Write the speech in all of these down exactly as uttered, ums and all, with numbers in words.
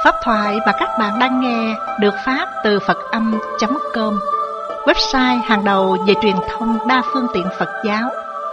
Pháp thoại mà các bạn đang nghe được phát từ Phật Âm chấm com, website hàng đầu về truyền thông đa phương tiện Phật giáo.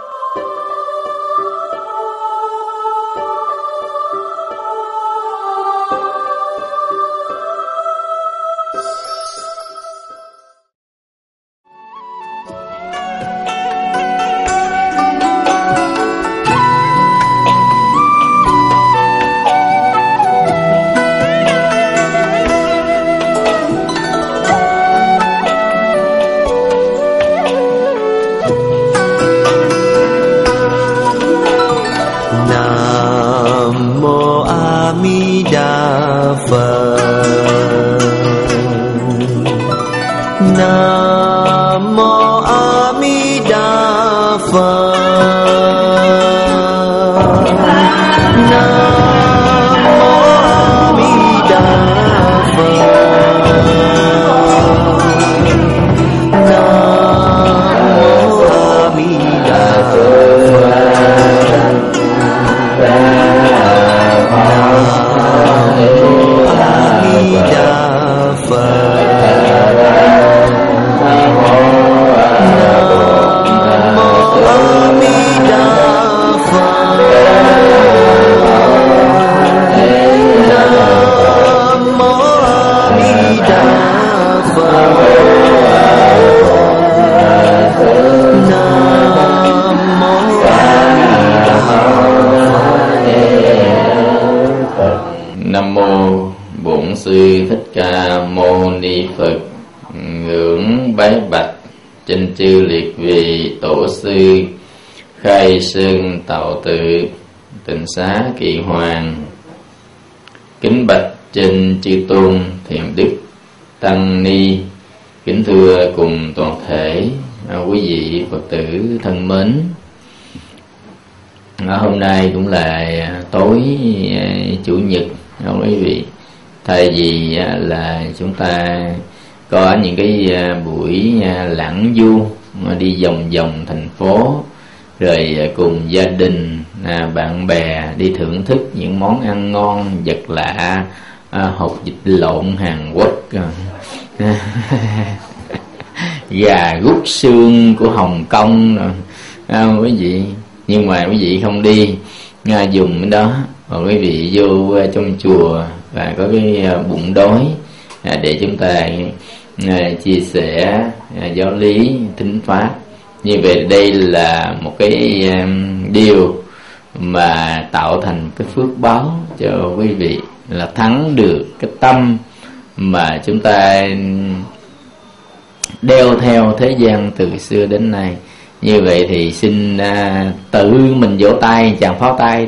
Chư liệt vị tổ sư Khai Sơn Tạo Tự Tịnh Xá Kỳ Hoàng, kính bạch trên chư tôn thiện đức tăng ni, kính thưa cùng toàn thể quý vị Phật tử thân mến. Hôm nay cũng là tối chủ nhật quý vị, thay vì là chúng ta có những cái buổi lãng du đi vòng vòng thành phố, rồi cùng gia đình bạn bè đi thưởng thức những món ăn ngon vật lạ, hột vịt lộn Hàn Quốc, gà rút xương của Hồng Kông à, quý vị. Nhưng mà quý vị không đi dùng cái đó, mà quý vị vô trong chùa và có cái bụng đói để chúng ta À, chia sẻ à, giáo lý thính pháp. Như vậy đây là một cái um, điều mà tạo thành cái phước báo cho quý vị, là thắng được cái tâm mà chúng ta đeo theo thế gian từ xưa đến nay. Như vậy thì xin à, tự mình vỗ tay, chàng pháo tay.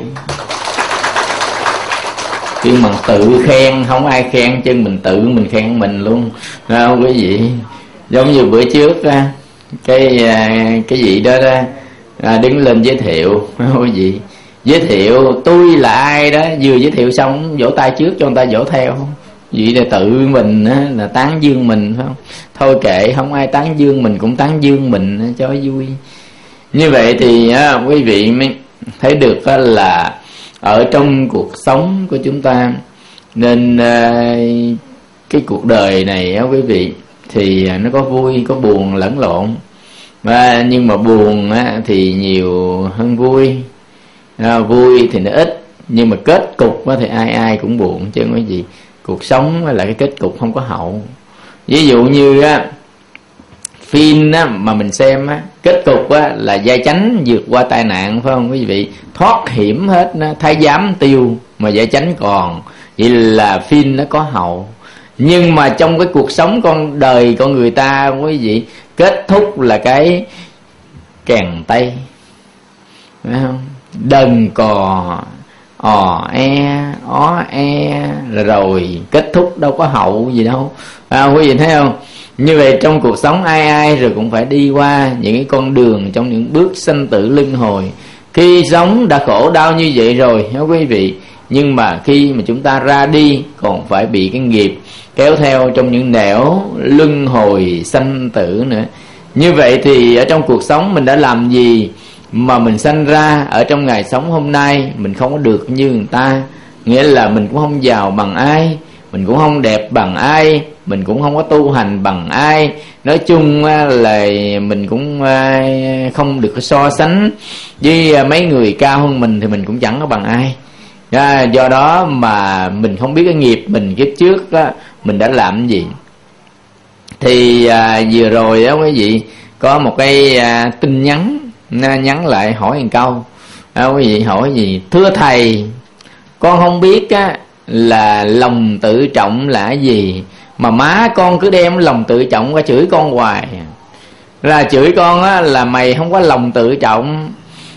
Khi mà tự khen, không ai khen chứ mình tự mình khen mình luôn, phải không quý vị? Giống như bữa trước cái cái gì đó, đó à, đứng lên giới thiệu, phải không quý vị? Giới thiệu tôi là ai đó, vừa giới thiệu xong vỗ tay trước cho người ta vỗ theo. Vậy là tự mình á, là tán dương mình, phải không? Thôi kệ, không ai tán dương mình cũng tán dương mình cho vui. Như vậy thì á, quý vị mới thấy được á, là ở trong cuộc sống của chúng ta nên uh, cái cuộc đời này á quý vị, thì nó có vui có buồn lẫn lộn, và nhưng mà buồn á, thì nhiều hơn vui, à, vui thì nó ít, nhưng mà kết cục á, thì ai ai cũng buồn chứ quý vị. Cuộc sống là cái kết cục không có hậu. Ví dụ như á, phim á, mà mình xem á, kết cục á, là gia chánh vượt qua tai nạn, phải không quý vị? Thoát hiểm hết, nó thái giám tiêu mà gia chánh còn. Vậy là phim nó có hậu. Nhưng mà trong cái cuộc sống con đời con người ta quý vị, kết thúc là cái kèn tây, phải không? Đần cò ò e ó e rồi, rồi kết thúc đâu có hậu gì đâu, à, quý vị thấy không? Như vậy trong cuộc sống ai ai rồi cũng phải đi qua những cái con đường trong những bước sanh tử luân hồi. Khi sống đã khổ đau như vậy rồi đó quý vị, nhưng mà khi mà chúng ta ra đi còn phải bị cái nghiệp kéo theo trong những nẻo luân hồi sanh tử nữa. Như vậy thì ở trong cuộc sống mình đã làm gì mà mình sanh ra ở trong ngày sống hôm nay mình không có được như người ta, nghĩa là mình cũng không giàu bằng ai, mình cũng không đẹp bằng ai, mình cũng không có tu hành bằng ai. Nói chung là mình cũng không được so sánh với mấy người cao hơn mình, thì mình cũng chẳng có bằng ai. Do đó mà mình không biết cái nghiệp mình kiếp trước á, mình đã làm gì. Thì à, vừa rồi đó quý vị, có một cái à, tin nhắn nhắn lại hỏi một câu. À, quý vị hỏi gì? Thưa thầy, con không biết á, là lòng tự trọng là gì mà má con cứ đem lòng tự trọng ra chửi con hoài. Là chửi con á, là mày không có lòng tự trọng.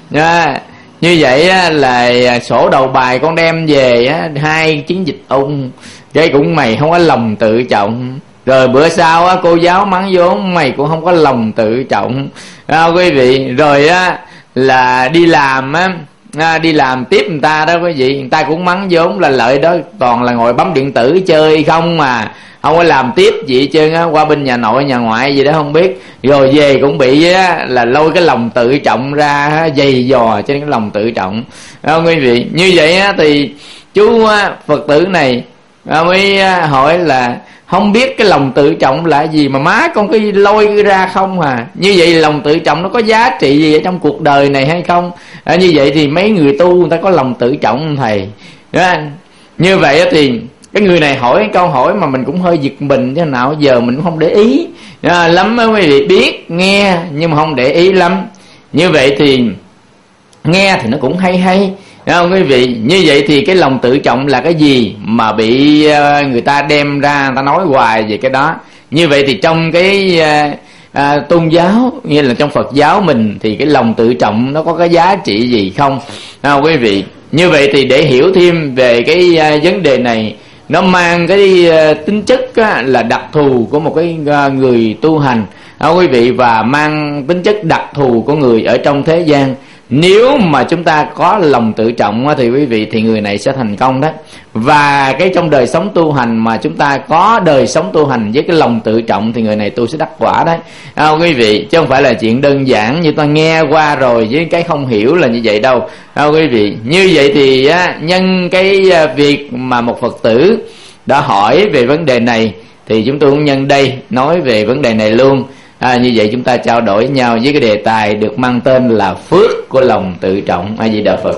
À, như vậy á, là sổ đầu bài con đem về á, hai chiến dịch ung, cái cũng mày không có lòng tự trọng. Rồi bữa sau á, cô giáo mắng vốn mày cũng không có lòng tự trọng. À, quý vị, rồi á là đi làm á, à, đi làm tiếp người ta đó quý vị, người ta cũng mắng vốn là lợi đó, toàn là ngồi bấm điện tử chơi không mà không có làm tiếp gì hết trơn á, qua bên nhà nội nhà ngoại gì đó không biết. Rồi về cũng bị á, là lôi cái lòng tự trọng ra dày dò trên cái lòng tự trọng. À, quý vị, như vậy á, thì chú á, Phật tử này à, mới hỏi là không biết cái lòng tự trọng là gì mà má con cứ lôi ra không à. Như vậy lòng tự trọng nó có giá trị gì ở trong cuộc đời này hay không? À, như vậy thì mấy người tu người ta có lòng tự trọng không thầy? Đó. Như vậy thì cái người này hỏi câu hỏi mà mình cũng hơi giật mình, chứ nào giờ mình cũng không để ý à, lắm á quý vị, biết nghe nhưng mà không để ý lắm. Như vậy thì nghe thì nó cũng hay hay, đúng không quý vị? Như vậy thì cái lòng tự trọng là cái gì mà bị người ta đem ra người ta nói hoài về cái đó? Như vậy thì trong cái à, tôn giáo, như là trong Phật giáo mình, thì cái lòng tự trọng nó có cái giá trị gì không? À, quý vị, như vậy thì để hiểu thêm về cái à, vấn đề này, nó mang cái à, tính chất á, là đặc thù của một cái à, người tu hành, à, quý vị, và mang tính chất đặc thù của người ở trong thế gian. Nếu mà chúng ta có lòng tự trọng thì quý vị, thì người này sẽ thành công đó. Và cái trong đời sống tu hành mà chúng ta có đời sống tu hành với cái lòng tự trọng thì người này tu sẽ đắc quả đấy, à, quý vị, chứ không phải là chuyện đơn giản như ta nghe qua rồi với cái không hiểu là như vậy đâu, à, quý vị. Như vậy thì á, nhân cái việc mà một Phật tử đã hỏi về vấn đề này thì chúng tôi cũng nhân đây nói về vấn đề này luôn. À, như vậy chúng ta trao đổi với nhau với cái đề tài được mang tên là phước của lòng tự trọng. A Di Đà Phật.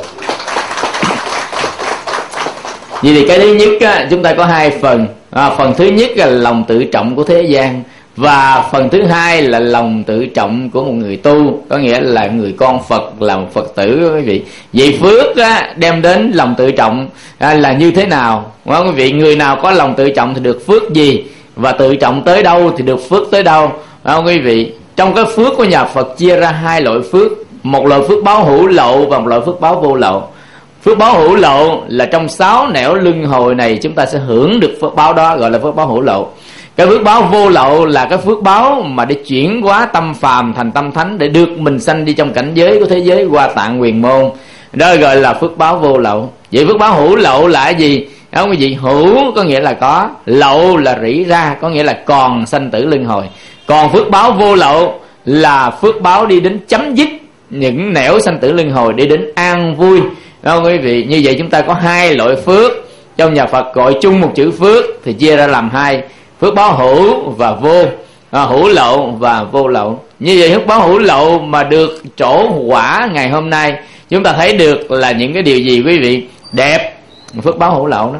Vậy thì cái thứ nhất á, chúng ta có hai phần. À, phần thứ nhất là lòng tự trọng của thế gian, và phần thứ hai là lòng tự trọng của một người tu, có nghĩa là người con Phật, là một Phật tử, quý vị. Vậy phước á, đem đến lòng tự trọng à, là như thế nào? Quý vị, người nào có lòng tự trọng thì được phước gì, và tự trọng tới đâu thì được phước tới đâu? À, quý vị, trong cái phước của nhà Phật chia ra hai loại phước, một loại phước báo hữu lậu và một loại phước báo vô lậu. Phước báo hữu lậu là trong sáu nẻo luân hồi này chúng ta sẽ hưởng được phước báo đó, gọi là phước báo hữu lậu. Cái phước báo vô lậu là cái phước báo mà để chuyển hóa tâm phàm thành tâm thánh, để được mình sanh đi trong cảnh giới của thế giới Hoa Tạng Huyền Môn, đó gọi là phước báo vô lậu. Vậy phước báo hữu lậu là cái gì? Đó quý vị, hữu có nghĩa là có, lậu là rỉ ra, có nghĩa là còn sanh tử luân hồi. Còn phước báo vô lậu là phước báo đi đến chấm dứt những nẻo sanh tử luân hồi, đi đến an vui. Đó quý vị, như vậy chúng ta có hai loại phước. Trong nhà Phật gọi chung một chữ phước thì chia ra làm hai: phước báo hữu và vô, à, hữu lậu và vô lậu. Như vậy phước báo hữu lậu mà được trổ quả ngày hôm nay, chúng ta thấy được là những cái điều gì quý vị? Đẹp, phước báo hữu lậu đó.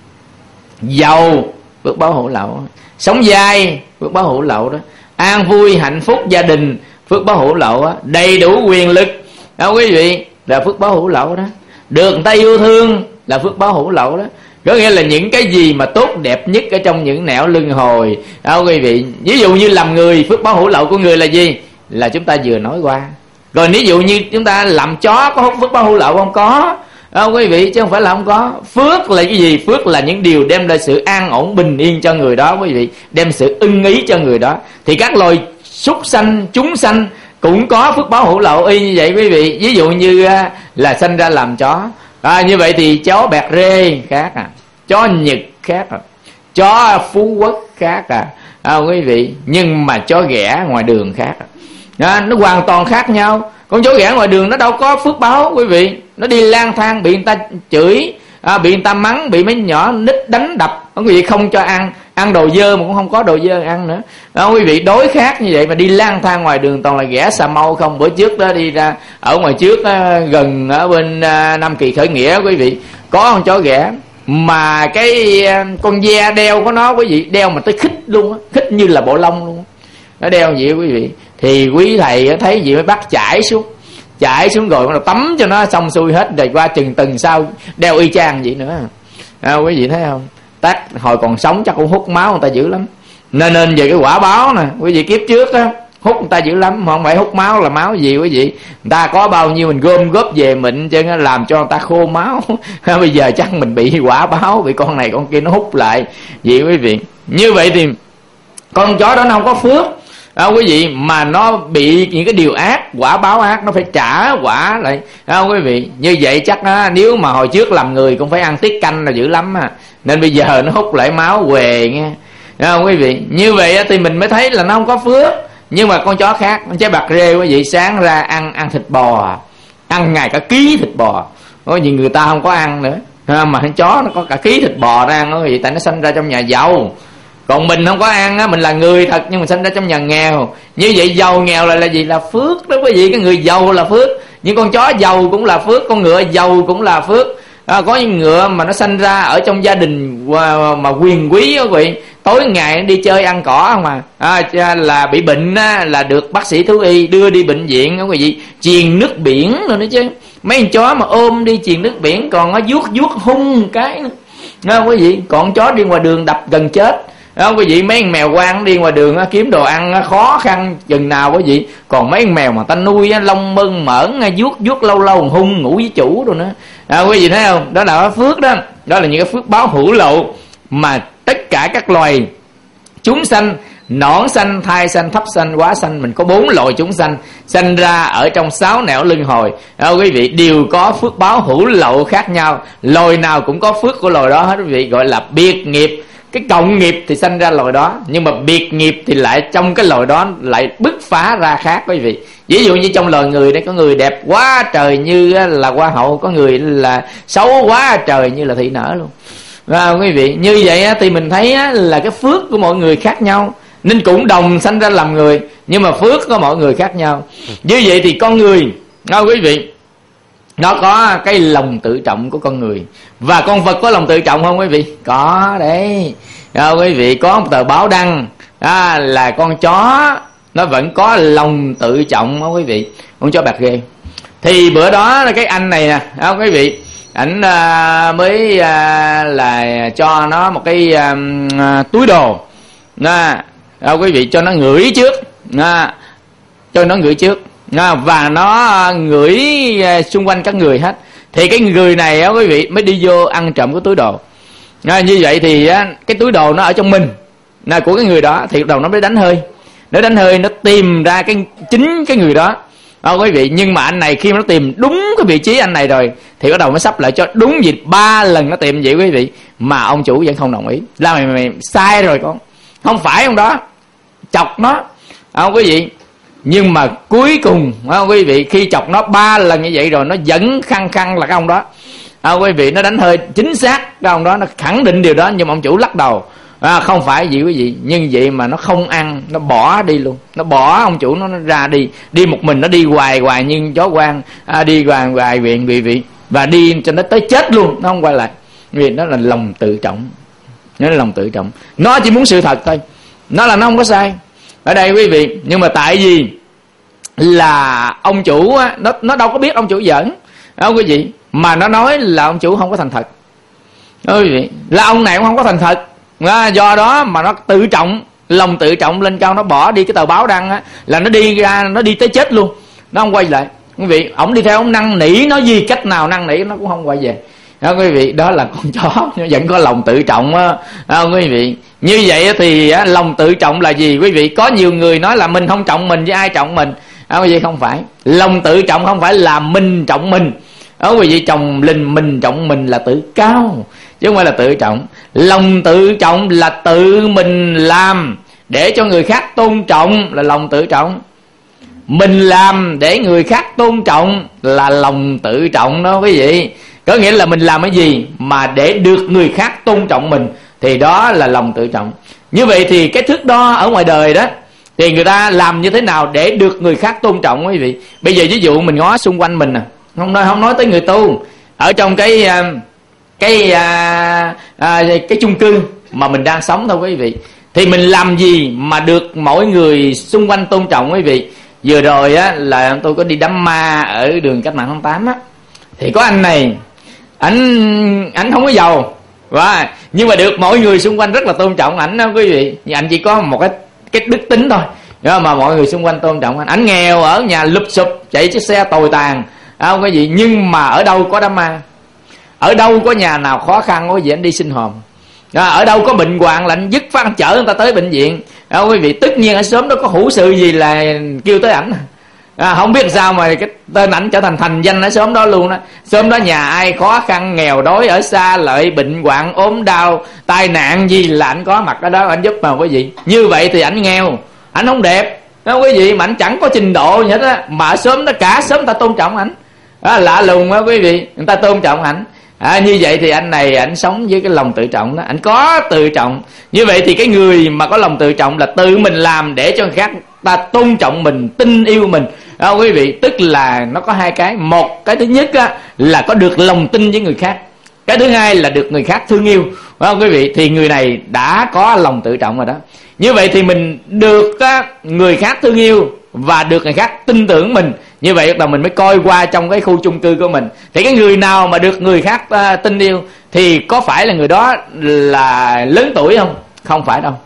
Giàu, phước báo hữu lậu đó. Sống dai, phước báo hữu lậu đó. An vui hạnh phúc gia đình, phước báo hữu lậu đó. Đầy đủ quyền lực, đó quý vị, là phước báo hữu lậu đó. Được người ta yêu thương là phước báo hữu lậu đó. Có nghĩa là những cái gì mà tốt đẹp nhất ở trong những nẻo luân hồi, đó quý vị. Ví dụ như làm người, phước báo hữu lậu của người là gì? Là chúng ta vừa nói qua. Rồi ví dụ như chúng ta làm chó, có phước báo hữu lậu không? Có, đó quý vị, chứ không phải là không có. Phước là cái gì? Phước là những điều đem lại sự an ổn bình yên cho người đó, quý vị, đem sự ưng ý cho người đó. Thì các loài súc sanh, chúng sanh cũng có phước báo hữu lậu y như vậy, quý vị. Ví dụ như là sanh ra làm chó, à, như vậy thì chó bẹt rê khác à, chó Nhật khác à, chó Phú Quốc khác à, à quý vị. Nhưng mà chó ghẻ ngoài đường khác à. À, nó hoàn toàn khác nhau. Con chó ghẻ ngoài đường nó đâu có phước báo, quý vị. Nó đi lang thang bị người ta chửi, à, bị người ta mắng, bị mấy nhỏ nít đánh đập, quý vị không cho ăn, ăn đồ dơ mà cũng không có đồ dơ ăn nữa. Đó, quý vị đối khác như vậy mà đi lang thang ngoài đường toàn là ghẻ xà mâu không. Bữa trước đó đi ra ở ngoài trước đó, gần ở bên à, Nam Kỳ Khởi Nghĩa, quý vị có con chó ghẻ mà cái con ve đeo của nó, quý vị đeo mà tới khích luôn á, khích như là bộ lông luôn. Nó đeo vậy quý vị, thì quý thầy thấy gì mới bắt chải xuống, chải xuống rồi nó tắm cho nó xong xuôi hết rồi qua chừng tuần sau đeo y chang vậy nữa. À, quý vị thấy không? Tác hồi còn sống chắc cũng hút máu người ta dữ lắm. Nên nên về cái quả báo nè, quý vị kiếp trước á hút người ta dữ lắm, mà không phải hút máu là máu gì quý vị. Người ta có bao nhiêu mình gom góp về mịn chứ làm cho người ta khô máu. Bây giờ chắc mình bị quả báo, bị con này con kia nó hút lại vậy quý vị. Như vậy thì con chó đó nó không có phước à, quý vị, mà nó bị những cái điều ác, quả báo ác, nó phải trả quả lại à, quý vị. Như vậy chắc á, nếu mà hồi trước làm người cũng phải ăn tiết canh là dữ lắm à. Nên bây giờ nó hút lại máu què nghe à, quý vị. Như vậy thì mình mới thấy là nó không có phước. Nhưng mà con chó khác, con chó bạc rê quý vị, sáng ra ăn ăn thịt bò, ăn ngày cả ký thịt bò. Có gì người ta không có ăn nữa à, mà con chó nó có cả ký thịt bò ra ăn đó quý vị, tại nó sinh ra trong nhà giàu. Còn mình không có ăn á, mình là người thật nhưng mình sinh ra trong nhà nghèo. Như vậy giàu nghèo là là gì? Là phước đó quý vị. Cái người giàu là phước, những con chó giàu cũng là phước, con ngựa giàu cũng là phước à, có những ngựa mà nó sinh ra ở trong gia đình mà quyền quý đó quý vị, tối ngày nó đi chơi ăn cỏ không mà à, là bị bệnh á, là được bác sĩ thú y đưa đi bệnh viện đó quý vị, truyền nước biển rồi nữa chứ. Mấy con chó mà ôm đi truyền nước biển còn nó vuốt vuốt hung cái nữa à, quý vị. Còn chó đi ngoài đường đập gần chết đó quý vị. Mấy con mèo quang đi ngoài đường á, kiếm đồ ăn á, khó khăn chừng nào quý vị. Còn mấy con mèo mà ta nuôi á, lông mơn mởn vuốt vuốt lâu lâu hung ngủ với chủ rồi nữa à, quý vị thấy không? Đó là phước đó. Đó là những cái phước báo hữu lậu mà tất cả các loài chúng sanh, nõn sanh, thai sanh, thấp sanh, hóa sanh, mình có bốn loại chúng sanh sanh ra ở trong sáu nẻo luân hồi à, quý vị, đều có phước báo hữu lậu khác nhau. Loài nào cũng có phước của loài đó hết quý vị, gọi là biệt nghiệp. Cái cộng nghiệp thì sanh ra loài đó, nhưng mà biệt nghiệp thì lại trong cái loài đó lại bứt phá ra khác quý vị. Ví dụ như trong loài người đây, có người đẹp quá trời như là hoa hậu, có người là xấu quá trời như là thị nở luôn à, quý vị. Như vậy thì mình thấy là cái phước của mọi người khác nhau, nên cũng đồng sanh ra làm người, nhưng mà phước của mọi người khác nhau. Như vậy thì con người à, quý vị, nó có cái lòng tự trọng của con người. Và con vật có lòng tự trọng không quý vị? Có đấy à, quý vị. Có một tờ báo đăng à, là con chó nó vẫn có lòng tự trọng đó quý vị, con chó bạc ghê. Thì bữa đó là cái anh này nè à, quý vị, ảnh à, mới à, là cho nó một cái à, à, túi đồ à, à, quý vị, cho nó ngửi trước à, cho nó ngửi trước à, và nó ngửi à, xung quanh các người hết. Thì cái người này á quý vị mới đi vô ăn trộm cái túi đồ à, như vậy thì á, cái túi đồ nó ở trong mình là của cái người đó, thì đầu nó mới đánh hơi, nó đánh hơi nó tìm ra cái chính cái người đó à, quý vị. Nhưng mà anh này khi mà nó tìm đúng cái vị trí anh này rồi thì bắt đầu nó sắp lại cho đúng dịp ba lần nó tìm vậy quý vị, mà ông chủ vẫn không đồng ý. Là mày, mày sai rồi con, không phải ông đó, chọc nó à, quý vị. Nhưng mà cuối cùng à, quý vị, khi chọc nó ba lần như vậy rồi nó vẫn khăng khăng là cái ông đó à, quý vị. Nó đánh hơi chính xác cái ông đó, nó khẳng định điều đó, nhưng mà ông chủ lắc đầu à, không phải gì quý vị. Nhưng vậy mà nó không ăn, nó bỏ đi luôn, nó bỏ ông chủ nó, nó ra đi, đi một mình, nó đi hoài hoài như chó quan à, đi hoài hoài viện vị vị và đi cho nó tới chết luôn, nó không quay lại. Vì nó là lòng tự trọng, nó là lòng tự trọng, nó chỉ muốn sự thật thôi, nó là nó không có sai ở đây quý vị. Nhưng mà tại vì là ông chủ á, nó nó đâu có biết ông chủ giỡn đó quý vị, mà nó nói là ông chủ không có thành thật đó quý vị, là ông này cũng không có thành thật à, do đó mà nó tự trọng, lòng tự trọng lên cao, nó bỏ đi cái tờ báo đăng á, là nó đi ra, nó đi tới chết luôn, nó không quay lại quý vị. Ổng đi theo, ổng năn nỉ nó gì cách nào năn nỉ nó cũng không quay về đó quý vị. Đó là con chó nó vẫn có lòng tự trọng á à, quý vị. Như vậy thì á, lòng tự trọng là gì quý vị? Có nhiều người nói là mình không trọng mình, với ai trọng mình à, quý vị. Không phải, lòng tự trọng không phải là mình trọng mình đó quý vị. Chồng linh mình trọng mình là tự cao, chứ không phải là tự trọng. Lòng tự trọng là tự mình làm để cho người khác tôn trọng là lòng tự trọng. Mình làm để người khác tôn trọng là lòng tự trọng đó quý vị. Có nghĩa là mình làm cái gì mà để được người khác tôn trọng mình thì đó là lòng tự trọng. Như vậy thì cái thước đo ở ngoài đời đó thì người ta làm như thế nào để được người khác tôn trọng quý vị. Bây giờ ví dụ mình ngó xung quanh mình nè, không nói không nói tới người tu, ở trong cái cái à, à, cái chung cư mà mình đang sống thôi quý vị, thì mình làm gì mà được mỗi người xung quanh tôn trọng quý vị. Vừa rồi á là tôi có đi đám ma ở đường Cách Mạng tháng tám á, thì có anh này, ảnh ảnh không có giàu, và nhưng mà được mọi người xung quanh rất là tôn trọng ảnh đó quý vị. Nhưng anh chỉ có một cái cái đức tính thôi đó, mà mọi người xung quanh tôn trọng anh. Ảnh nghèo, ở nhà lụp xụp, chạy chiếc xe tồi tàn, không cái gì, nhưng mà ở đâu có đám ma, ở đâu có nhà nào khó khăn quý vị anh đi xin hòm, à, ở đâu có bệnh hoạn là anh dứt phát anh chở người ta tới bệnh viện. À, quý vị, tất nhiên ở xóm đó có hữu sự gì là kêu tới ảnh. À, không biết sao mà cái tên ảnh trở thành thành danh ở xóm đó luôn đó. Xóm đó nhà ai khó khăn nghèo đói, ở xa lợi, bệnh hoạn ốm đau tai nạn gì là ảnh có mặt ở đó, ảnh giúp mà quý vị. Như vậy thì ảnh nghèo, ảnh không đẹp đó quý vị, mà ảnh chẳng có trình độ gì hết á, mà ở xóm đó cả xóm ta tôn trọng ảnh. Đó, lạ lùng đó quý vị, người ta tôn trọng ảnh. À, như vậy thì anh này ảnh sống với cái lòng tự trọng đó, ảnh có tự trọng. Như vậy thì cái người mà có lòng tự trọng là tự mình làm để cho người khác ta tôn trọng mình, tin yêu mình. À, quý vị, tức là nó có hai cái. Một cái thứ nhất á, là có được lòng tin với người khác. Cái thứ hai là được người khác thương yêu. À, quý vị, thì người này đã có lòng tự trọng rồi đó. Như vậy thì mình được á, người khác thương yêu và được người khác tin tưởng mình. Như vậy là mình mới coi qua trong cái khu chung cư của mình, thì cái người nào mà được người khác uh, tin yêu thì có phải là người đó là lớn tuổi không? Không phải đâu.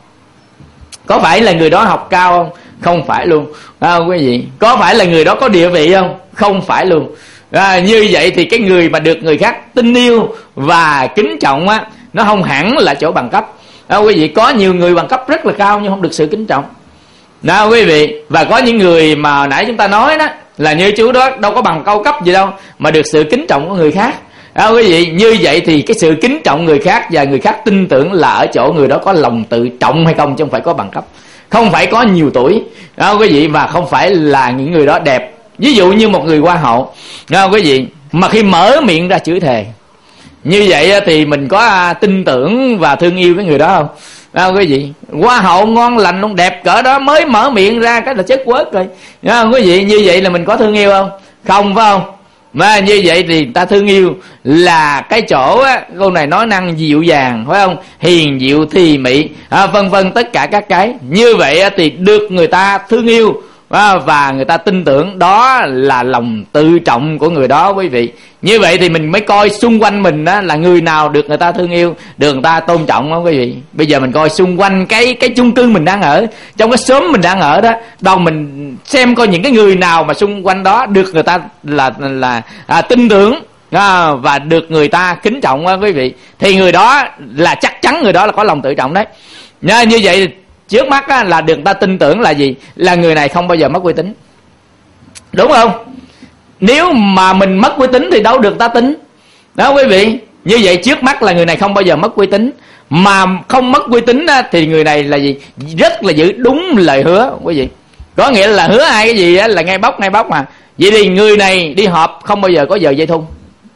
Có phải là người đó học cao không? Không phải luôn. À, quý vị, có phải là người đó có địa vị không? Không phải luôn. À, như vậy thì cái người mà được người khác tin yêu và kính trọng á, nó không hẳn là chỗ bằng cấp. À, quý vị, có nhiều người bằng cấp rất là cao nhưng không được sự kính trọng. Đó quý vị, và có những người mà nãy chúng ta nói đó, là như chú đó đâu có bằng cao cấp gì đâu mà được sự kính trọng của người khác. Đó quý vị, như vậy thì cái sự kính trọng người khác và người khác tin tưởng là ở chỗ người đó có lòng tự trọng hay không, chứ không phải có bằng cấp, không phải có nhiều tuổi. Đó quý vị, và không phải là những người đó đẹp. Ví dụ như một người hoa hậu, đó quý vị, mà khi mở miệng ra chửi thề, như vậy thì mình có tin tưởng và thương yêu cái người đó không? À, quý vị, hoa hậu ngon lành luôn, đẹp cỡ đó mới mở miệng ra cái là chất quớt rồi. À, quý vị, như vậy là mình có thương yêu không? Không, phải không? Mà như vậy thì ta thương yêu là cái chỗ á, câu này nói năng dịu dàng, phải không? Hiền dịu thì mị, à, vân vân, tất cả các cái. Như vậy thì được người ta thương yêu và người ta tin tưởng, đó là lòng tự trọng của người đó quý vị. Như vậy thì mình mới coi xung quanh mình đó là người nào được người ta thương yêu, được người ta tôn trọng đó quý vị. Bây giờ mình coi xung quanh cái cái chung cư mình đang ở, trong cái xóm mình đang ở đó, đâu mình xem coi những cái người nào mà xung quanh đó được người ta là là à, tin tưởng à, và được người ta kính trọng đó quý vị, thì người đó là chắc chắn người đó là có lòng tự trọng đấy. Như, như vậy trước mắt á, là được ta tin tưởng là gì? Là người này không bao giờ mất uy tín, đúng không? Nếu mà mình mất uy tín thì đâu được ta tin. Đó quý vị, như vậy trước mắt là người này không bao giờ mất uy tín. Mà không mất uy tín á, thì người này là gì? Rất là giữ đúng lời hứa quý vị. Có nghĩa là hứa ai cái gì á, là ngay bóc ngay bóc mà. Vậy thì người này đi họp không bao giờ có giờ dây thun,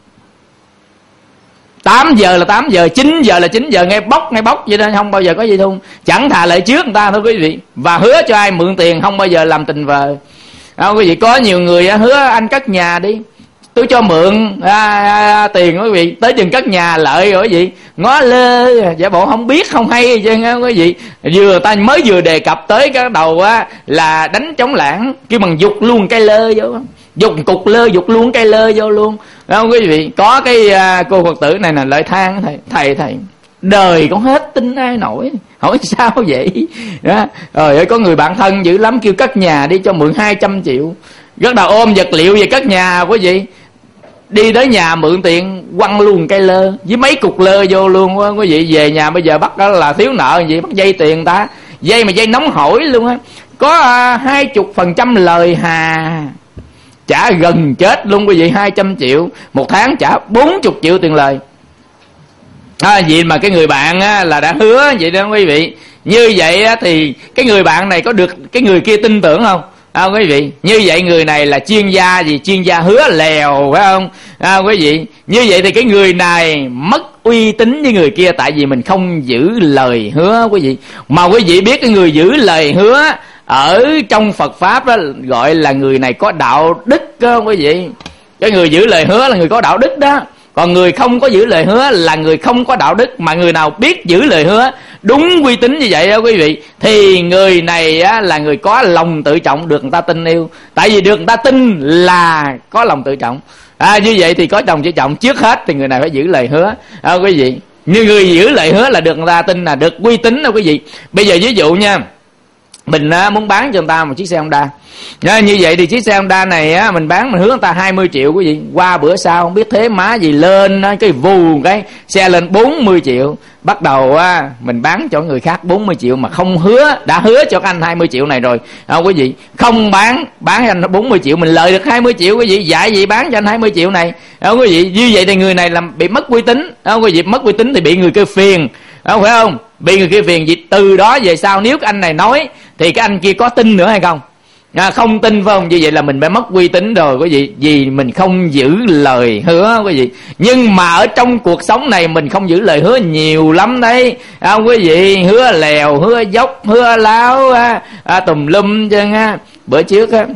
tám giờ là tám giờ, chín giờ là chín giờ, ngay bóc ngay bóc, vậy nên không bao giờ có dây thun. Chẳng thà lại trước người ta thôi quý vị. Và hứa cho ai mượn tiền không bao giờ làm tình vợ. À, quý vị, có nhiều người hứa anh cất nhà đi, tôi cho mượn à, à, tiền quý vị, tới chừng cất nhà lợi rồi quý vị, ngó lơ giả bộ không biết không hay chứ quý vị. Vừa ta mới vừa đề cập tới cái đầu á là đánh trống lãng, kêu bằng dục luôn cây lơ vô, dục cục lơ dục luôn cây lơ vô luôn. Đó quý vị, có cái à, cô Phật tử này là lợi than thầy thầy thầy đời con hết tin ai nổi, hỏi sao vậy đó. Rồi có người bạn thân dữ lắm, kêu cất nhà đi cho mượn hai trăm triệu, rất là ôm vật liệu về cất nhà quý vị. Đi tới nhà mượn tiền quăng luôn cây lơ với mấy cục lơ vô luôn á quý vị. Về nhà bây giờ bắt đó là thiếu nợ gì, bắt dây tiền ta, dây mà dây nóng hổi luôn á. Có hai chục phần trăm lời hà, trả gần chết luôn quý vị. Hai trăm triệu một tháng trả bốn chục triệu tiền lời. À, vậy mà cái người bạn á, là đã hứa vậy đó quý vị. Như vậy á, thì cái người bạn này có được cái người kia tin tưởng không? À, quý vị, như vậy người này là chuyên gia gì? Chuyên gia hứa lèo, phải không? À, quý vị, như vậy thì cái người này mất uy tín với người kia, tại vì mình không giữ lời hứa, quý vị. Mà quý vị biết cái người giữ lời hứa ở trong Phật pháp đó gọi là người này có đạo đức đó, quý vị. Cái người giữ lời hứa là người có đạo đức đó. Còn người không có giữ lời hứa là người không có đạo đức. Mà người nào biết giữ lời hứa đúng uy tín như vậy đó quý vị, thì người này á, là người có lòng tự trọng, được người ta tin yêu. Tại vì được người ta tin là có lòng tự trọng. À, như vậy thì có lòng tự trọng trước hết thì người này phải giữ lời hứa. À, quý vị, như người giữ lời hứa là được người ta tin, là được uy tín đó quý vị. Bây giờ ví dụ nha, mình á, muốn bán cho người ta một chiếc xe Honda. À, như vậy thì chiếc xe Honda này á, mình bán mình hứa người ta hai mươi triệu quý vị. Qua bữa sau không biết thế má gì lên á, cái vù cái xe lên bốn mươi triệu. Bắt đầu á, mình bán cho người khác bốn mươi triệu mà không hứa, đã hứa cho anh hai mươi triệu này rồi. À, quý vị, không bán, bán cho anh bốn mươi triệu, mình lợi được hai mươi triệu quý vị. Dạy gì bán cho anh hai mươi triệu này. À, quý vị, như vậy thì người này làm bị mất uy tín. À, quý vị, mất uy tín thì bị người kia phiền. À, phải không? Bị người kia phiền gì, từ đó về sau nếu cái anh này nói thì cái anh kia có tin nữa hay không? À, không tin phải không? Như vậy là mình phải mất uy tín rồi quý vị, vì mình không giữ lời hứa quý vị. Nhưng mà ở trong cuộc sống này mình không giữ lời hứa nhiều lắm đấy. À, quý vị, hứa lèo, hứa dốc, hứa láo, à, à, tùm lum chứ á. Bữa trước á,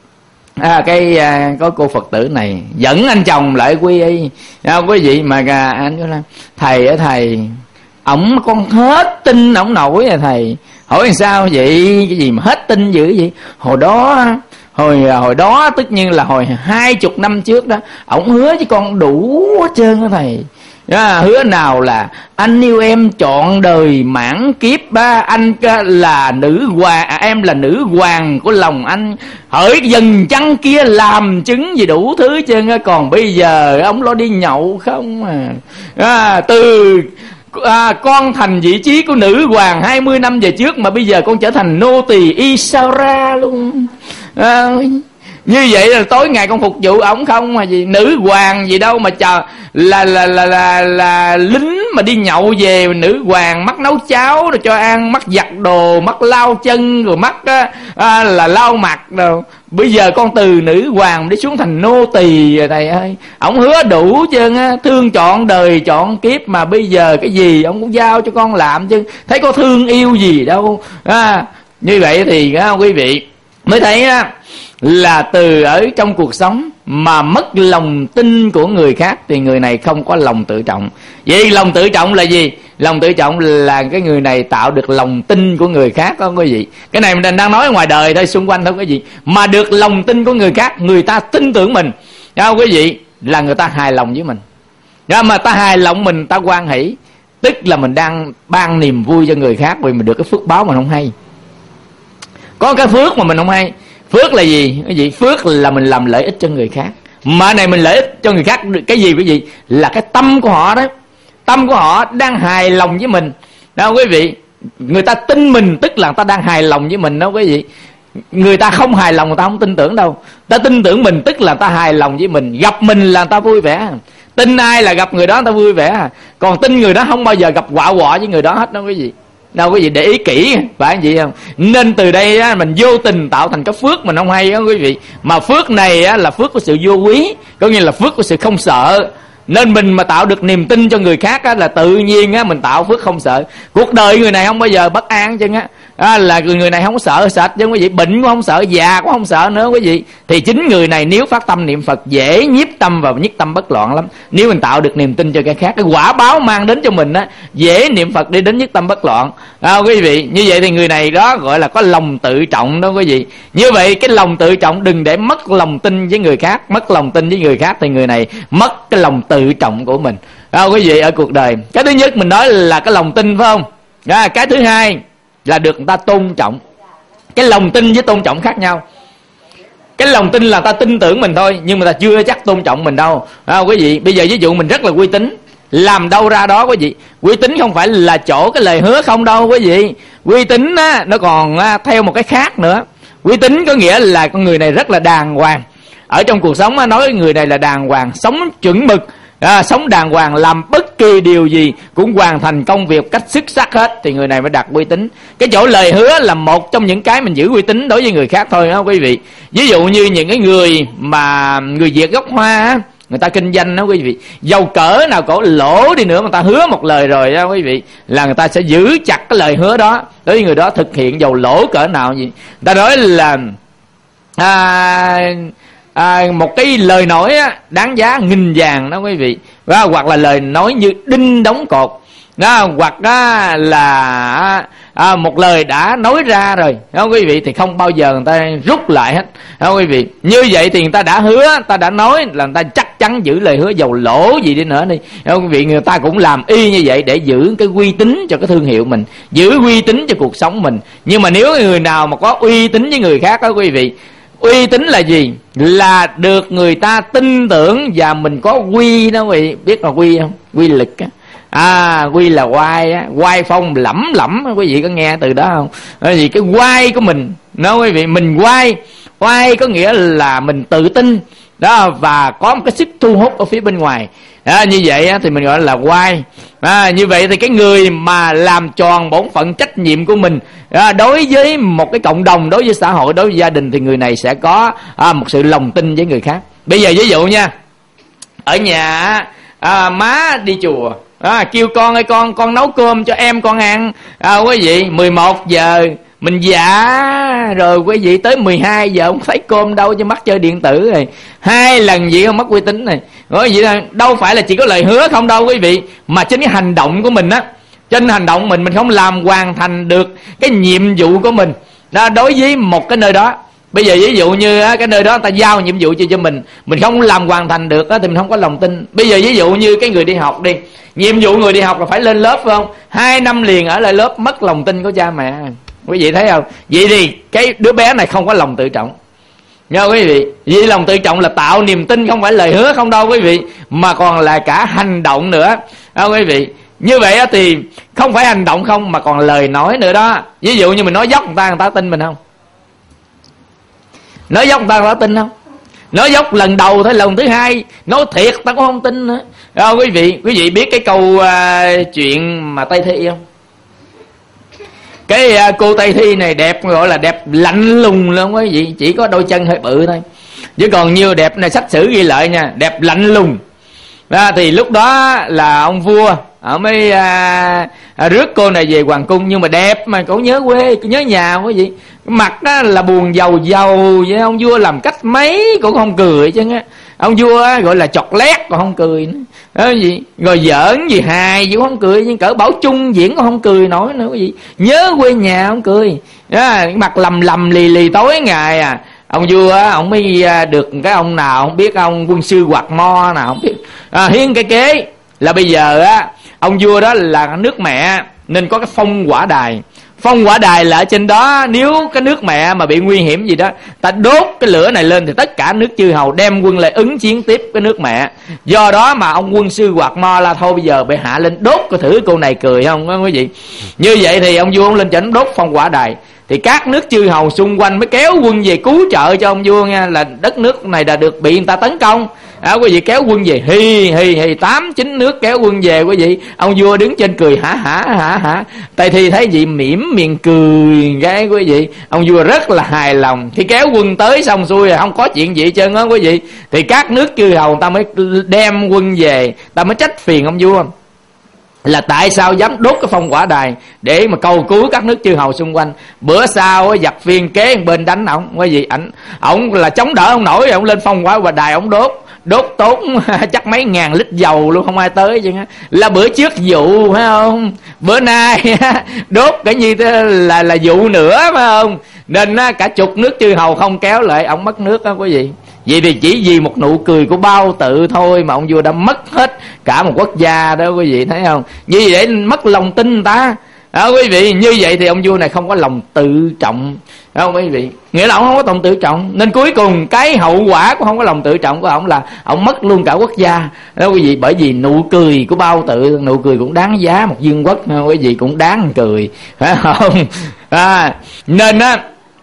à, cái à, có cô Phật tử này dẫn anh chồng lại quy y. À, quý vị, mà à, anh nói là thầy á thầy, ổng con hết tin ổng nổi rồi thầy. Hỏi làm sao vậy? Cái gì mà hết tin dữ vậy? Hồi đó Hồi hồi đó tất nhiên là hồi hai chục năm trước đó, ổng hứa với con đủ hết trơn đó thầy. À, hứa nào là anh yêu em trọn đời mãn kiếp ba, anh là nữ hoàng, à, em là nữ hoàng của lòng anh, hỡi dần trăng kia làm chứng gì đủ thứ trơn á. Còn bây giờ ông lo đi nhậu không à, à từ À, con thành vị trí của nữ hoàng hai mươi năm về trước mà bây giờ con trở thành nô tỳ Isara luôn. À, như vậy là tối ngày con phục vụ ổng không mà gì, nữ hoàng gì đâu mà chờ là là là là, là lính mà đi nhậu về, nữ hoàng mắc nấu cháo rồi cho ăn, mắc giặt đồ, mắc lau chân, rồi mắc á, à, là lau mặt rồi. Bây giờ con từ nữ hoàng đi xuống thành nô tỳ rồi thầy ơi. Ổng hứa đủ chứ á, thương trọn đời trọn kiếp mà bây giờ cái gì ổng cũng giao cho con làm chứ, thấy có thương yêu gì đâu. À, như vậy thì á, quý vị mới thấy á, là từ ở trong cuộc sống mà mất lòng tin của người khác thì người này không có lòng tự trọng. Vậy lòng tự trọng là gì? Lòng tự trọng là cái người này tạo được lòng tin của người khác đó quý vị. Cái này mình đang nói ngoài đời thôi, xung quanh thôi quý vị. Mà được lòng tin của người khác, người ta tin tưởng mình đó quý vị, là người ta hài lòng với mình đó. Mà ta hài lòng mình, ta hoan hỷ, tức là mình đang ban niềm vui cho người khác, vì mình được cái phước báo mình không hay. Có cái phước mà mình không hay. Phước là gì? Cái gì? Phước là mình làm lợi ích cho người khác. Mà này mình lợi ích cho người khác cái gì quý vị? Là cái tâm của họ đó. Tâm của họ đang hài lòng với mình đó quý vị. Người ta tin mình tức là người ta đang hài lòng với mình đó quý vị. Người ta không hài lòng người ta không tin tưởng đâu. Ta tin tưởng mình tức là người ta hài lòng với mình. Gặp mình là người ta vui vẻ. Tin ai là gặp người đó người ta vui vẻ. Còn tin người đó không bao giờ gặp quạ quọ với người đó hết đó quý vị. Đâu quý vị để ý kỹ, phải không vậy không? Nên từ đây á, mình vô tình tạo thành cái phước mình không hay đó quý vị. Mà phước này á, là phước của sự vô quý, có nghĩa là phước của sự không sợ. Nên mình mà tạo được niềm tin cho người khác á, là tự nhiên á, mình tạo phước không sợ. Cuộc đời người này không bao giờ bất an chứ á. À, là người này không sợ sệt chứ quý vị, bệnh cũng không sợ, già cũng không sợ nữa quý vị. Thì chính người này nếu phát tâm niệm Phật dễ nhiếp tâm và nhất tâm bất loạn lắm. Nếu mình tạo được niềm tin cho cái khác, cái quả báo mang đến cho mình á, dễ niệm Phật đi đến nhất tâm bất loạn. À, quý vị, như vậy thì người này đó gọi là có lòng tự trọng đó quý vị. Như vậy cái lòng tự trọng, đừng để mất lòng tin với người khác. Mất lòng tin với người khác thì người này mất cái lòng tự trọng của mình. À, quý vị, ở cuộc đời cái thứ nhất mình nói là cái lòng tin phải không? À, cái thứ hai là được người ta tôn trọng. Cái lòng tin với tôn trọng khác nhau. Cái lòng tin là ta tin tưởng mình thôi, nhưng mà ta chưa chắc tôn trọng mình đâu. À, quý vị, bây giờ ví dụ mình rất là uy tín, làm đâu ra đó quý vị. Uy tín không phải là chỗ cái lời hứa không đâu quý vị. Uy tín á, nó còn á, theo một cái khác nữa. Uy tín có nghĩa là con người này rất là đàng hoàng. Ở trong cuộc sống á, nói người này là đàng hoàng, sống chuẩn mực, à, sống đàng hoàng, làm bất kỳ điều gì cũng hoàn thành công việc cách xuất sắc hết, thì người này mới đạt uy tín. Cái chỗ lời hứa là một trong những cái mình giữ uy tín đối với người khác thôi đó quý vị. Ví dụ như những cái người mà người Việt gốc Hoa á, người ta kinh doanh đó quý vị, dầu cỡ nào cổ lỗ đi nữa, người ta hứa một lời rồi đó quý vị, là người ta sẽ giữ chặt cái lời hứa đó đối với người đó, thực hiện dầu lỗ cỡ nào gì. Người ta nói là à, à, một cái lời nói á, đáng giá nghìn vàng đó quý vị, đó, hoặc là lời nói như đinh đóng cột đó, hoặc đó là à, một lời đã nói ra rồi đó quý vị, thì không bao giờ người ta rút lại hết đó quý vị. Như vậy thì người ta đã hứa, người ta đã nói là người ta chắc chắn giữ lời hứa dầu lỗ gì đi nữa đi đó quý vị. Người ta cũng làm y như vậy để giữ cái uy tín cho cái thương hiệu mình, giữ uy tín cho cuộc sống mình. Nhưng mà nếu người nào mà có uy tín với người khác đó quý vị, uy tín là gì? Là được người ta tin tưởng và mình có quy đó quý vị. Biết là quy không? Quy lực á. À, quy là oai á, oai phong lẫm lẫm, quý vị có nghe từ đó không? Bởi vì cái oai của mình, nó quý vị, mình oai, oai có nghĩa là mình tự tin đó, và có một cái sức thu hút ở phía bên ngoài. À, như vậy á, thì mình gọi là oai. À, như vậy thì cái người mà làm tròn bổn phận trách nhiệm của mình à, đối với một cái cộng đồng, đối với xã hội, đối với gia đình, thì người này sẽ có à, một sự lòng tin với người khác. Bây giờ ví dụ nha, ở nhà à, má đi chùa à, kêu con ơi con con nấu cơm cho em con ăn à, quý vị, mười một giờ mình dạ rồi quý vị, tới mười hai giờ không thấy cơm đâu, cho mắt chơi điện tử rồi, hai lần vậy không mất uy tín này. Nói vậy là đâu phải là chỉ có lời hứa không đâu quý vị, mà trên cái hành động của mình á, trên hành động mình mình không làm hoàn thành được cái nhiệm vụ của mình đó, đối với một cái nơi đó. Bây giờ ví dụ như cái nơi đó người ta giao nhiệm vụ cho cho mình, mình không làm hoàn thành được thì mình không có lòng tin. Bây giờ ví dụ như cái người đi học đi, nhiệm vụ người đi học là phải lên lớp phải không? Hai năm liền ở lại lớp, mất lòng tin của cha mẹ, quý vị thấy không? Vậy thì cái đứa bé này không có lòng tự trọng nha quý vị. Vì lòng tự trọng là tạo niềm tin, không phải lời hứa không đâu quý vị, mà còn là cả hành động nữa đó quý vị. Như vậy thì không phải hành động không, mà còn lời nói nữa đó. Ví dụ như mình nói dốc người ta, người ta tin mình không? Nói dốc người ta, người ta tin không? Nói dốc lần đầu thôi, lần thứ hai nói thiệt ta cũng không tin nữa đó quý vị. Quý vị biết cái câu uh, chuyện mà Tây Thi không? Cái uh, cô Tây Thi này đẹp, gọi là đẹp lạnh lùng luôn quý vị, chỉ có đôi chân hơi bự thôi, chứ còn nhiều đẹp này sách sử ghi lại nha, đẹp lạnh lùng đó. Thì lúc đó là ông vua ở mới à, à, rước cô này về hoàng cung, nhưng mà đẹp mà cổ nhớ quê, nhớ nhà quý vị. Mặt đó là buồn giàu giàu vậy. Ông vua làm cách mấy cũng không cười chứ á. Ông vua á, gọi là chọt lét còn không cười nữa đó gì, rồi giỡn gì hài gì cũng không cười, nhưng cỡ Bảo Trung diễn cũng không cười nổi nữa quý vị. Nhớ quê nhà không cười đó, mặt lầm lầm lì lì tối ngày à. Ông vua á, ông mới được cái ông nào không biết, ông quân sư Hoạt Mo nào không biết à, hiên cái kế là bây giờ á, ông vua đó là nước mẹ nên có cái phong quả đài. Phong quả đài là ở trên đó, nếu cái nước mẹ mà bị nguy hiểm gì đó, ta đốt cái lửa này lên thì tất cả nước chư hầu đem quân lại ứng chiến tiếp cái nước mẹ. Do đó mà ông quân sư Hoạt Mo là thôi bây giờ bệ hạ lên đốt coi thử cô này cười không đó quý vị. Như vậy thì ông vua ông lên chỉnh đốt phong quả đài, thì các nước chư hầu xung quanh mới kéo quân về cứu trợ cho ông vua nha, là đất nước này là được bị người ta tấn công à, quý vị. Kéo quân về hi hi hi, tám chín nước kéo quân về quý vị. Ông vua đứng trên cười hả hả hả hả. Tây Thi thấy gì mỉm miệng cười cái quý vị, ông vua rất là hài lòng. Thì kéo quân tới xong xuôi rồi không có chuyện gì hết trơn á quý vị, thì các nước chư hầu ta mới đem quân về, ta mới trách phiền ông vua là tại sao dám đốt cái phong quả đài để mà cầu cứu các nước chư hầu xung quanh. Bữa sau giặc phiên kế bên đánh ổng, quý vị, ảnh ổng là chống đỡ ông nổi, ổng lên phong quả đài ổng đốt, đốt tốn chắc mấy ngàn lít dầu luôn, không ai tới chứ. Là bữa trước vụ phải không, bữa nay đốt cái như thế là là vụ nữa phải không, nên cả chục nước chư hầu không kéo lại, ổng mất nước đó quý vị. Vậy thì chỉ vì một nụ cười của Bao Tự thôi mà ông vua đã mất hết cả một quốc gia đó quý vị, thấy không? Như vậy mất lòng tin người ta đó quý vị. Như vậy thì ông vua này không có lòng tự trọng đó quý vị, nghĩa là ông không có lòng tự trọng, nên cuối cùng cái hậu quả của không có lòng tự trọng của ông là ông mất luôn cả quốc gia đó quý vị. Bởi vì nụ cười của Bao Tự, nụ cười cũng đáng giá một vương quốc quý vị, cũng đáng cười phải không? À, nên á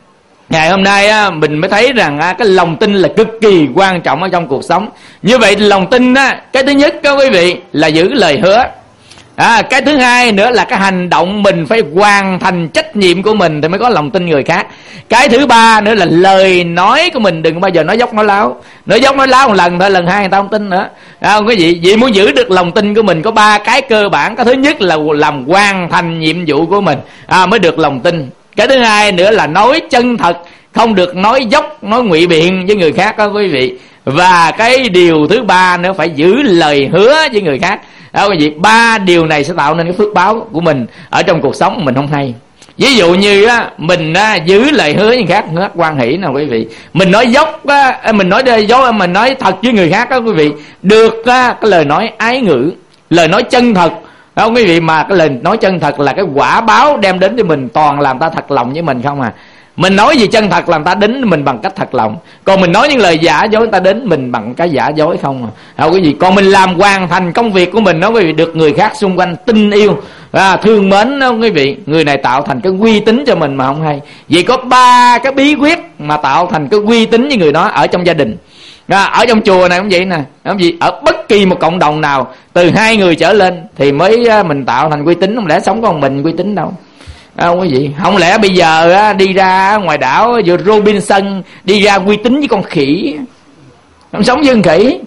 Ngày hôm nay á, mình mới thấy rằng á, cái lòng tin là cực kỳ quan trọng ở trong cuộc sống. Như vậy lòng tin á, cái thứ nhất đó quý vị là giữ lời hứa. À, cái thứ hai nữa là cái hành động mình phải hoàn thành trách nhiệm của mình thì mới có lòng tin người khác. Cái thứ ba nữa là lời nói của mình đừng bao giờ nói dốc nói láo. Nói dốc nói láo một lần thôi, lần hai người ta không tin nữa. À, quý vị, vì muốn giữ được lòng tin của mình có ba cái cơ bản. Cái thứ nhất là làm hoàn thành nhiệm vụ của mình à, mới được lòng tin. Cái thứ hai nữa là nói chân thật, không được nói dốc, nói ngụy biện với người khác đó quý vị. Và cái điều thứ ba nữa phải giữ lời hứa với người khác. Đó quý vị, ba điều này sẽ tạo nên cái phước báo của mình ở trong cuộc sống mình không hay. Ví dụ như á, mình á, giữ lời hứa với người khác, người khác quan hỷ nào quý vị. Mình nói dốc á, mình nói dốc, mình nói thật với người khác đó quý vị. Được á, cái lời nói ái ngữ, lời nói chân thật. Đó quý vị, mà cái lời nói chân thật là cái quả báo đem đến cho mình toàn làm ta thật lòng với mình không à. Mình nói gì chân thật làm ta đến mình bằng cách thật lòng. Còn mình nói những lời giả dối người ta đến mình bằng cái giả dối không à. Không cái gì. Còn mình làm hoàn thành công việc của mình đó quý vị, được người khác xung quanh tin yêu à, thương mến đó quý vị. Người này tạo thành cái uy tín cho mình mà không hay. Vậy có ba cái bí quyết mà tạo thành cái uy tín với người đó ở trong gia đình. À, ở trong chùa này cũng vậy nè, không gì, ở bất kỳ một cộng đồng nào từ hai người trở lên thì mới mình tạo thành uy tín. Không lẽ sống con mình uy tín đâu. Không quý vị, không lẽ bây giờ á, đi ra ngoài đảo vừa Robinson đi ra uy tín với con khỉ, không sống với con khỉ.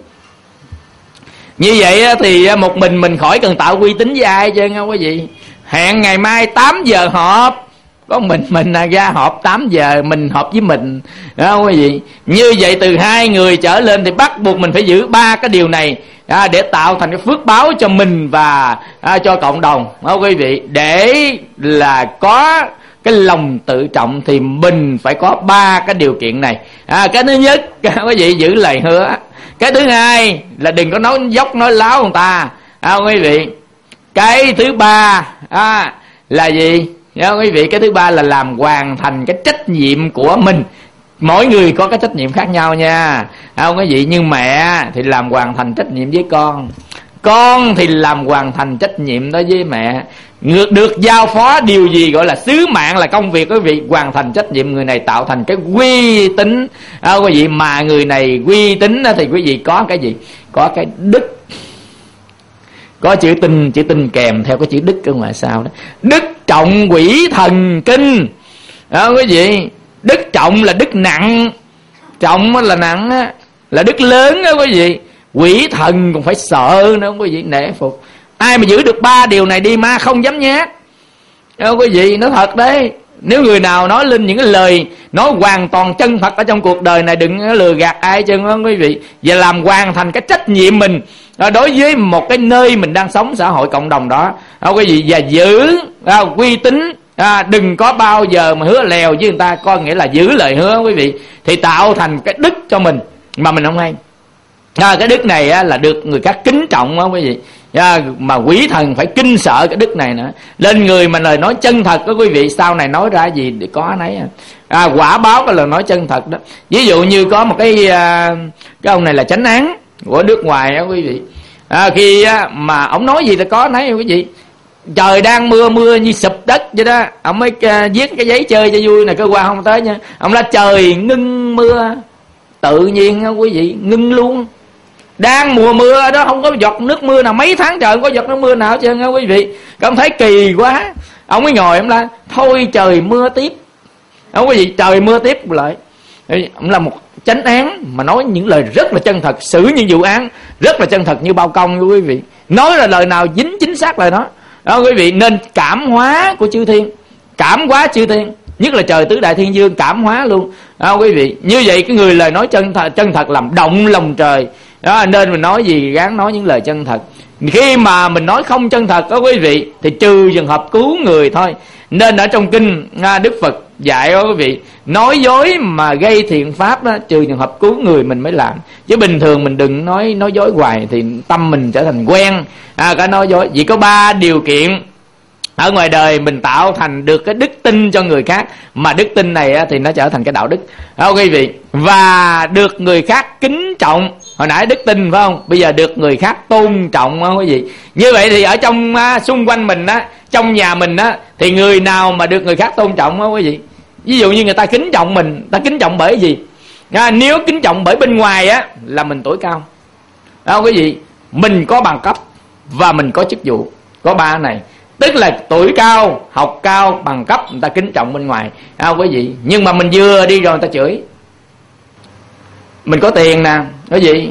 Như vậy á, thì một mình mình khỏi cần tạo uy tín với ai chứ không quý vị. Hẹn ngày mai tám giờ họp, có mình mình ra họp tám giờ mình họp với mình, không quý vị. Như vậy từ hai người trở lên thì bắt buộc mình phải giữ ba cái điều này à, để tạo thành cái phước báo cho mình và à, cho cộng đồng, không quý vị. Để là có cái lòng tự trọng thì mình phải có ba cái điều kiện này à, cái thứ nhất quý vị giữ lời hứa. Cái thứ hai là đừng có nói dốc nói láo người ta à, quý vị. Cái thứ ba à, là gì à, quý vị? Cái thứ ba là làm hoàn thành cái trách nhiệm của mình. Mỗi người có cái trách nhiệm khác nhau nha, không quý vị. Nhưng mẹ thì làm hoàn thành trách nhiệm với con, con thì làm hoàn thành trách nhiệm đó với mẹ. Ngược được giao phó điều gì gọi là sứ mạng, là công việc quý vị. Hoàn thành trách nhiệm, người này tạo thành cái uy tín à, quý vị. Mà người này uy tín thì quý vị có cái gì? Có cái đức. Có chữ tin, chữ tin kèm theo cái chữ đức ở ngoài sau đó. Đức trọng quỷ thần kinh à, quý vị. Đức trọng là đức nặng, trọng là nặng, là đức lớn đó quý vị. Quỷ thần cũng phải sợ nữa quý vị, nể phục. Ai mà giữ được ba điều này đi ma không dám nhát đó quý vị, nói thật đấy. Nếu người nào nói lên những cái lời nói hoàn toàn chân thật ở trong cuộc đời này, đừng lừa gạt ai chứ đó quý vị. Và làm hoàn thành cái trách nhiệm mình đối với một cái nơi mình đang sống, xã hội cộng đồng đó đó quý vị. Và giữ à, uy tín à, đừng có bao giờ mà hứa lèo với người ta, có nghĩa là giữ lời hứa quý vị. Thì tạo thành cái đức cho mình mà mình không hay à, cái đức này á, là được người khác kính trọng đó quý vị à, mà quỷ thần phải kinh sợ cái đức này nữa. Lên người mà lời nói chân thật đó quý vị, sau này nói ra gì để có nấy à. À, quả báo cái lời nói chân thật đó. Ví dụ như có một cái à, cái ông này là chánh án của nước ngoài đó quý vị à, khi á, mà ông nói gì là có nấy quý vị. Trời đang mưa, mưa như sụp đất vậy đó, ông mới uh, viết cái giấy chơi cho vui này, cơ quan không tới nha. Ông là trời ngưng mưa, tự nhiên quý vị, ngưng luôn. Đang mùa mưa đó, không có giọt nước mưa nào, mấy tháng trời không có giọt nước mưa nào hết trơn quý vị. Ông thấy kỳ quá, ông mới ngồi ông la thôi trời mưa tiếp. Ông quý vị, trời mưa tiếp lại. Ông là một chánh án mà nói những lời rất là chân thật, xử những vụ án rất là chân thật như bao công quý vị. Nói là lời nào dính chính xác lời đó. Đó quý vị, nên cảm hóa của chư thiên, cảm hóa chư thiên, nhất là trời tứ đại thiên dương, cảm hóa luôn đó quý vị. Như vậy cái người lời nói chân thật, chân thật làm động lòng trời đó. Nên mình nói gì gắng nói những lời chân thật. Khi mà mình nói không chân thật đó quý vị, thì trừ trường hợp cứu người thôi. Nên ở trong kinh Đức Phật dạy đó quý vị, nói dối mà gây thiện pháp đó, trừ trường hợp cứu người mình mới làm. Chứ bình thường mình đừng nói nói dối hoài, thì tâm mình trở thành quen à, cái nói dối. Chỉ có ba điều kiện ở ngoài đời mình tạo thành được cái đức tin cho người khác, mà đức tin này á, thì nó trở thành cái đạo đức đó quý vị. Và được người khác kính trọng. Hồi nãy đức tin phải không, bây giờ được người khác tôn trọng đó quý vị. Như vậy thì ở trong á, xung quanh mình á, trong nhà mình á, thì người nào mà được người khác tôn trọng đó quý vị, Ví dụ như người ta kính trọng mình, ta kính trọng bởi gì? À, nếu kính trọng bởi bên ngoài á là mình tuổi cao. Đó quý vị, mình có bằng cấp và mình có chức vụ, có ba này. Tức là tuổi cao, học cao, bằng cấp, người ta kính trọng bên ngoài. À, quý vị, nhưng mà mình vừa đi rồi người ta chửi. Mình có tiền nè, quý vị,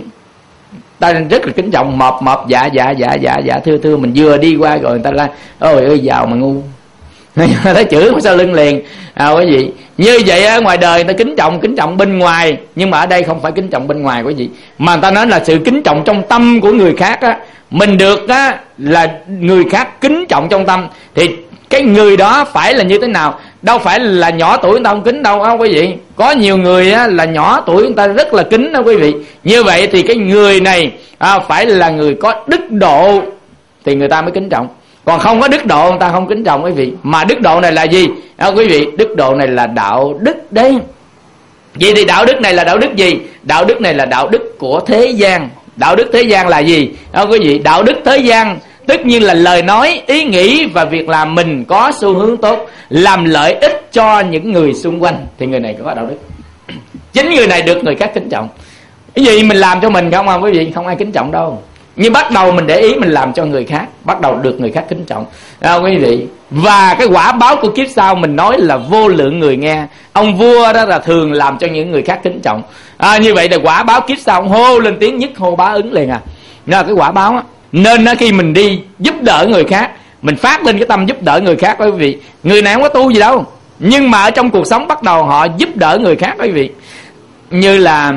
ta rất là kính trọng, mọp mọp dạ dạ dạ dạ dạ thưa thưa. Mình vừa đi qua rồi người ta la ôi ơi giàu mà ngu. Thấy chửi sau lưng liền. À, quý vị, như vậy ở ngoài đời người ta kính trọng, kính trọng bên ngoài. Nhưng mà ở đây không phải kính trọng bên ngoài quý vị, mà người ta nói là sự kính trọng trong tâm của người khác á. Mình được á là người khác kính trọng trong tâm, thì cái người đó phải là như thế nào? Đâu phải là nhỏ tuổi người ta không kính đâu, không quý vị. Có nhiều người á, là nhỏ tuổi người ta rất là kính đó quý vị. Như vậy thì cái người này à, phải là người có đức độ thì người ta mới kính trọng. Còn không có đức độ người ta không kính trọng quý vị. Mà đức độ này là gì? À, quý vị, đức độ này là đạo đức đấy. Vậy thì đạo đức này là đạo đức gì? Đạo đức này là đạo đức của thế gian. Đạo đức thế gian là gì? À, quý vị, đạo đức thế gian tất nhiên là lời nói, ý nghĩ và việc làm mình có xu hướng tốt, làm lợi ích cho những người xung quanh, thì người này có đạo đức. Chính người này được người khác kính trọng. Cái gì mình làm cho mình không à quý vị? Không ai kính trọng đâu. Nhưng bắt đầu mình để ý mình làm cho người khác, bắt đầu được người khác kính trọng. À, quý vị, và cái quả báo của kiếp sau mình nói là vô lượng người nghe. Ông vua đó là thường làm cho những người khác kính trọng. À, như vậy là quả báo kiếp sau, ông hô lên tiếng nhất hô bá ứng liền à. Đó là cái quả báo á. Nên đó, khi mình đi giúp đỡ người khác, mình phát lên cái tâm giúp đỡ người khác đó quý vị. Người này không có tu gì đâu, nhưng mà ở trong cuộc sống bắt đầu họ giúp đỡ người khác đó quý vị. Như là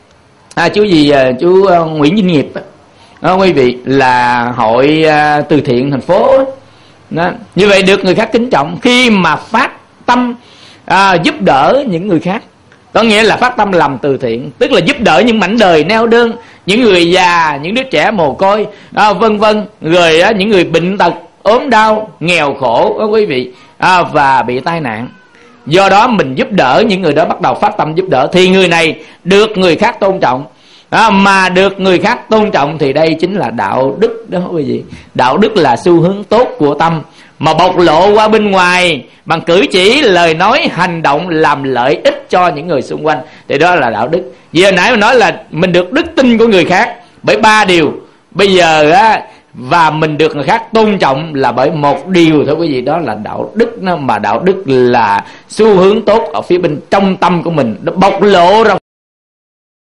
à, chú gì chú uh, Nguyễn Vinh Nghiệp đó. Đó, quý vị, là hội uh, từ thiện thành phố đó. Đó. Như vậy được người khác kính trọng khi mà phát tâm uh, giúp đỡ những người khác. Có nghĩa là phát tâm làm từ thiện, tức là giúp đỡ những mảnh đời neo đơn, những người già, những đứa trẻ mồ côi, à, vân vân, rồi á, những người bệnh tật, ốm đau, nghèo khổ đó quý vị, à, và bị tai nạn. Do đó mình giúp đỡ những người đó, bắt đầu phát tâm giúp đỡ, thì người này được người khác tôn trọng. À, mà được người khác tôn trọng thì đây chính là đạo đức đó quý vị. Đạo đức là xu hướng tốt của tâm, mà bộc lộ qua bên ngoài bằng cử chỉ, lời nói, hành động làm lợi ích cho những người xung quanh, thì đó là đạo đức. Vì hồi nãy mình nói là mình được đức tin của người khác bởi ba điều. Bây giờ á, và mình được người khác tôn trọng là bởi một điều thôi quý vị, đó là đạo đức. Mà đạo đức là xu hướng tốt ở phía bên trong tâm của mình, nó bộc lộ ra